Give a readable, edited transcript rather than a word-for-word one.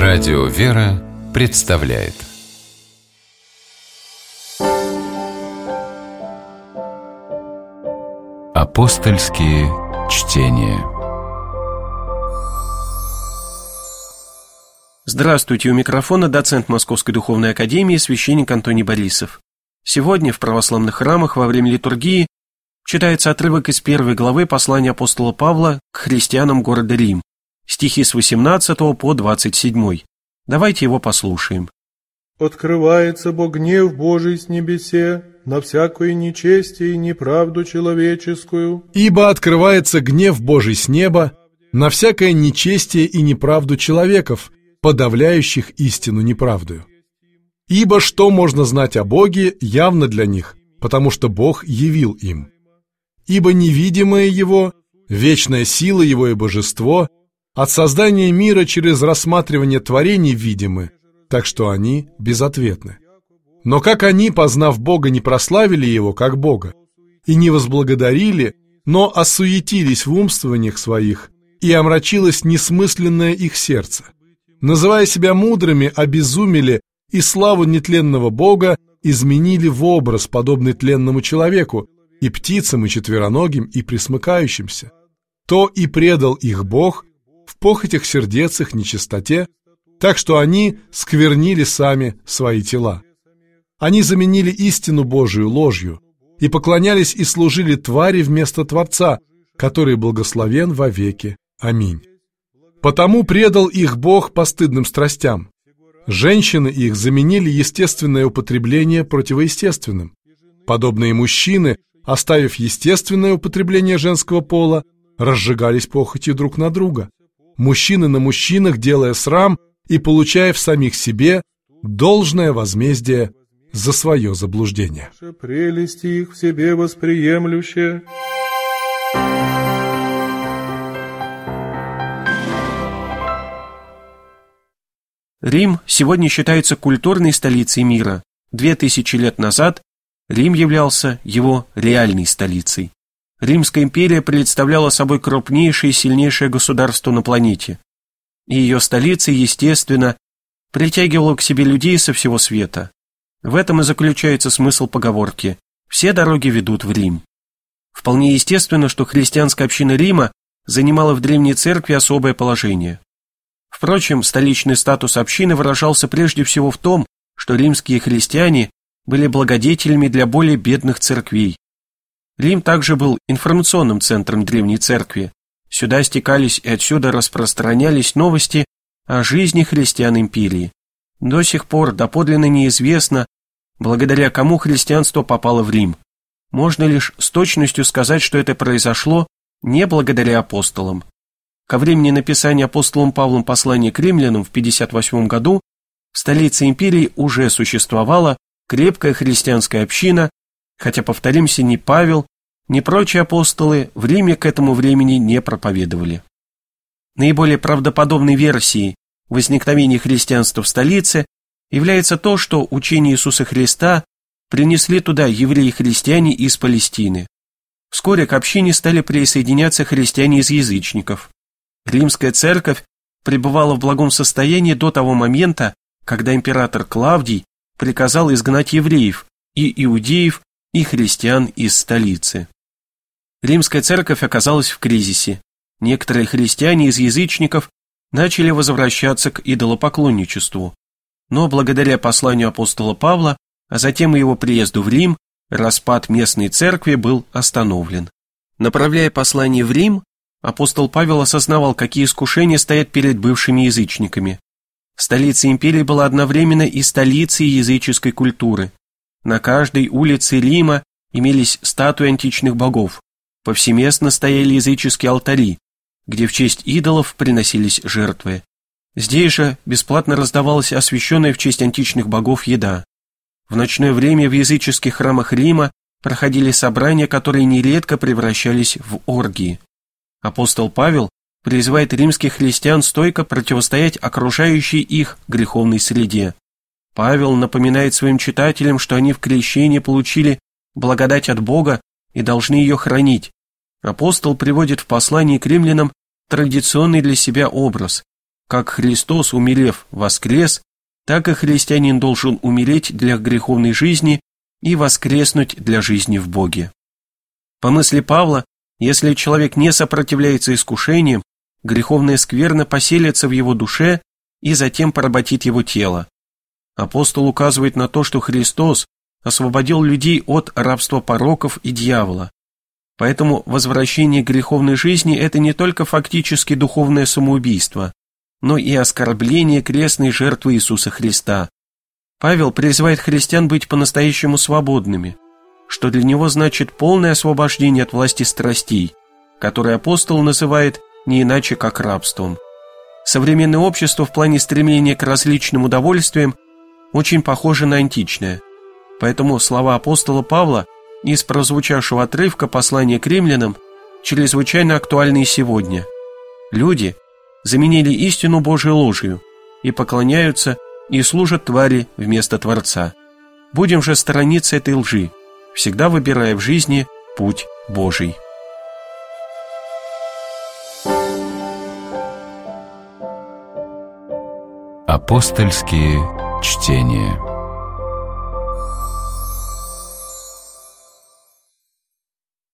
Радио «Вера» представляет Апостольские чтения. Здравствуйте, у микрофона доцент Московской Духовной Академии, священник Антоний Борисов. Сегодня в православных храмах во время литургии читается отрывок из 1 главы послания апостола Павла к христианам города Рим, стихи с 18 по 27. Давайте его послушаем. «Открывается Бог гнев Божий с небесе на всякое нечестие и неправду человеческую. Ибо открывается гнев Божий с неба на всякое нечестие и неправду человеков, подавляющих истину неправдою. Ибо что можно знать о Боге явно для них, потому что Бог явил им. Ибо невидимое Его, вечная сила Его и божество от создания мира через рассматривание творений видимы, так что они безответны. Но как они, познав Бога, не прославили Его как Бога, и не возблагодарили, но осуетились в умствованиях своих, и омрачилось несмысленное их сердце. Называя себя мудрыми, обезумели и славу нетленного Бога изменили в образ, подобный тленному человеку, и птицам, и четвероногим, и пресмыкающимся. То и предал их Бог в похотях сердец их нечистоте, так что они сквернили сами свои тела. Они заменили истину Божию ложью и поклонялись и служили твари вместо Творца, который благословен вовеки. Аминь. Потому предал их Бог постыдным страстям. Женщины их заменили естественное употребление противоестественным. Подобные мужчины, оставив естественное употребление женского пола, разжигались похотью друг на друга. Мужчины на мужчинах, делая срам и получая в самих себе должное возмездие за свое заблуждение. Прелести их в себе восприемлющие. Рим сегодня считается культурной столицей мира. 2000 лет назад Рим являлся его реальной столицей. Римская империя представляла собой крупнейшее и сильнейшее государство на планете. И ее столица, естественно, притягивала к себе людей со всего света. В этом и заключается смысл поговорки «все дороги ведут в Рим». Вполне естественно, что христианская община Рима занимала в древней церкви особое положение. Впрочем, столичный статус общины выражался прежде всего в том, что римские христиане были благодетелями для более бедных церквей. Рим также был информационным центром древней церкви. Сюда стекались и отсюда распространялись новости о жизни христиан империи. До сих пор доподлинно неизвестно, благодаря кому христианство попало в Рим. Можно лишь с точностью сказать, что это произошло не благодаря апостолам. Ко времени написания апостолом Павлом послания к римлянам в 58 году в столице империи уже существовала крепкая христианская община, хотя, повторимся, ни Павел, ни прочие апостолы в Риме к этому времени не проповедовали. Наиболее правдоподобной версией возникновения христианства в столице является то, что учение Иисуса Христа принесли туда евреи-христиане из Палестины. Вскоре к общине стали присоединяться христиане из язычников. Римская церковь пребывала в благом состоянии до того момента, когда император Клавдий приказал изгнать евреев, и иудеев, и христиан из столицы. Римская церковь оказалась в кризисе. Некоторые христиане из язычников начали возвращаться к идолопоклонничеству. Но благодаря посланию апостола Павла, а затем и его приезду в Рим, распад местной церкви был остановлен. Направляя послание в Рим, апостол Павел осознавал, какие искушения стоят перед бывшими язычниками. Столица империи была одновременно и столицей языческой культуры. На каждой улице Рима имелись статуи античных богов. Повсеместно стояли языческие алтари, где в честь идолов приносились жертвы. Здесь же бесплатно раздавалась освященная в честь античных богов еда. В ночное время в языческих храмах Рима проходили собрания, которые нередко превращались в оргии. Апостол Павел призывает римских христиан стойко противостоять окружающей их греховной среде. Павел напоминает своим читателям, что они в крещении получили благодать от Бога и должны ее хранить. Апостол приводит в послании к римлянам традиционный для себя образ. Как Христос, умерев, воскрес, так и христианин должен умереть для греховной жизни и воскреснуть для жизни в Боге. По мысли Павла, если человек не сопротивляется искушениям, греховная скверна поселится в его душе и затем поработит его тело. Апостол указывает на то, что Христос освободил людей от рабства пороков и дьявола. Поэтому возвращение к греховной жизни – это не только фактически духовное самоубийство, но и оскорбление крестной жертвы Иисуса Христа. Павел призывает христиан быть по-настоящему свободными, что для него значит полное освобождение от власти страстей, которое апостол называет не иначе как рабством. Современное общество в плане стремления к различным удовольствиям очень похоже на античное. Поэтому слова апостола Павла из прозвучавшего отрывка послания к римлянам чрезвычайно актуальны и сегодня. Люди заменили истину Божию ложью и поклоняются и служат твари вместо Творца. Будем же сторониться этой лжи, всегда выбирая в жизни путь Божий. Апостольские чтения.